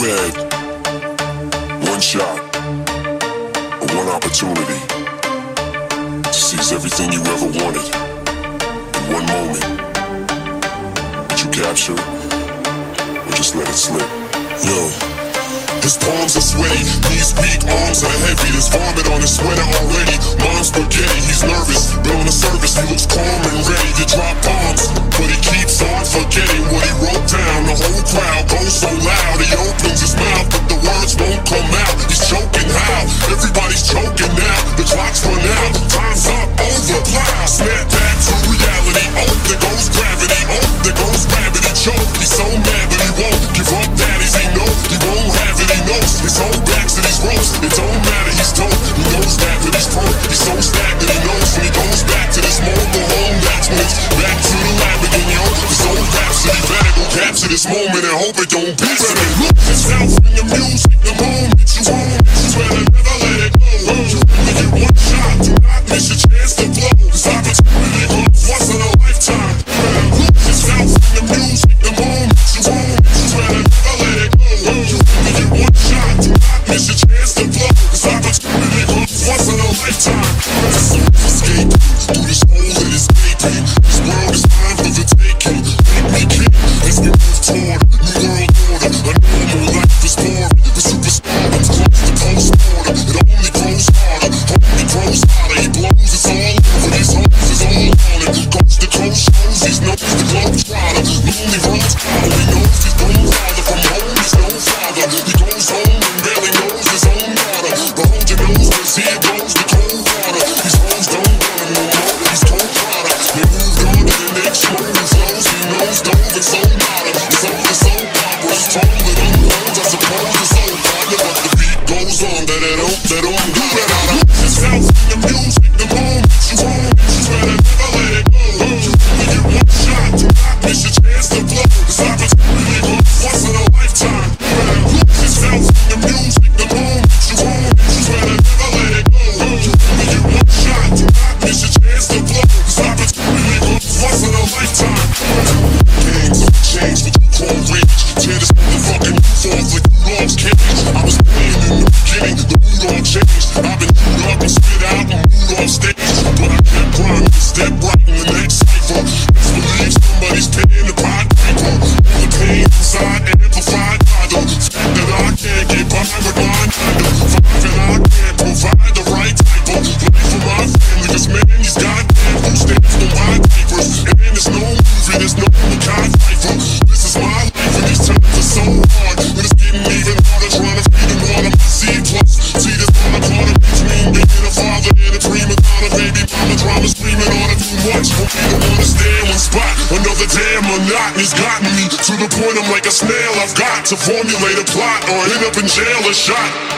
had one shot or one opportunity to seize everything you ever wanted in one moment. Would you capture it or just let it slip? Yo. His palms are sweaty, knees weak, arms are heavy. There's vomit on his sweater already. Mom's spaghetti, he's nervous, but on the surface he looks calm and ready to drop bombs. But he keeps on forgetting what he wrote down. The whole crowd goes so loud, he opens his mouth, but the words won't come out. He's choking how? Everybody's choking now. The clock's run out, time's up, over, plow. Snap back to reality, oh, there goes gravity, oh, there goes gravity, choke. He's so mad but he won't give up, daddies, he knows he won't have it. He knows his whole back to these ropes. It don't matter, he's dope. He knows that he's broke. He's so stagnant, he knows when he goes back to this mobile home. That's when it's back to the lab again, yo. His old rhapsody, better go capture this moment and hope it don't be. Better look yourself in the music, the moment you own. You better never let it go. You only get one shot, do not miss your chance to blow. This opportunity comes once in a lifetime. Better look yourself in the music, the moment you own. You better never let it go. You only get one shot, do not miss your chance to blow. This opportunity comes once in a lifetime. Escape through this hole that is gaping. This world is mine for the taking. Make me king as we move toward new world order. A normal life is boring. The superstardom's close to post-mortem. It only grows harder, only grows hotter. He blows, it's all over. These hoes is all on him. Coast to coast shows, he's known as the globetrotter. Lonely roads, he knows he's grown farther from home. He's no father. He goes home and barely knows his own daughter. But hold your nose, cause here goes the cold water. These hoes don't want him no more. He's cold water. They moved on to the next show. He flows, he knows dove and so nada. It's all the soul opera. Told it unfolds, I suppose it's so partner. But the beat goes on, that it don't do that. I look yourself in the music, the moment you own. You better never let it go. You only get one shot, do not miss your chance to blow. This opportunity comes once in a lifetime. You better look yourself in the music, the moment you own. You better never let it go. You only get one shot, do not miss your chance to blow. This opportunity comes once in a lifetime. Games have changed, but you call rage. Tear this motherfucking roof off like Rudolph's cage. I was playing in the beginning, the mood all changed. I've been chewed up and spit out and moved off stage. But I kept grinding, step right in the next cypher. Best believe somebody's paying the pot piper. All the pain inside amplified by the fact that I can't get by with my 9 to 5 and I can't provide the right type of life for my family. Cause man, these goddamn food stamps don't buy papers. And there's no movie, there's no Mackay Pfeiffer. This is my life and these times are so hard. And it's getting even harder trying to feed and water my seed plus. See this on the corner between being a father and a prima donna. Baby mama drama screaming on it too much. Hope you don't wanna stay in one spot. Another damn monotony's gotten me to the point I'm like a snail. I've got to formulate a plot or end up in jail or shot.